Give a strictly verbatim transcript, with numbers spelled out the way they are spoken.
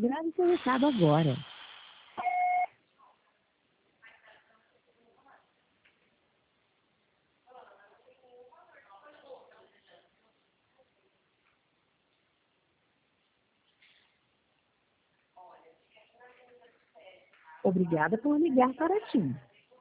Grave seu recado agora. Obrigada por ligar para a TIM.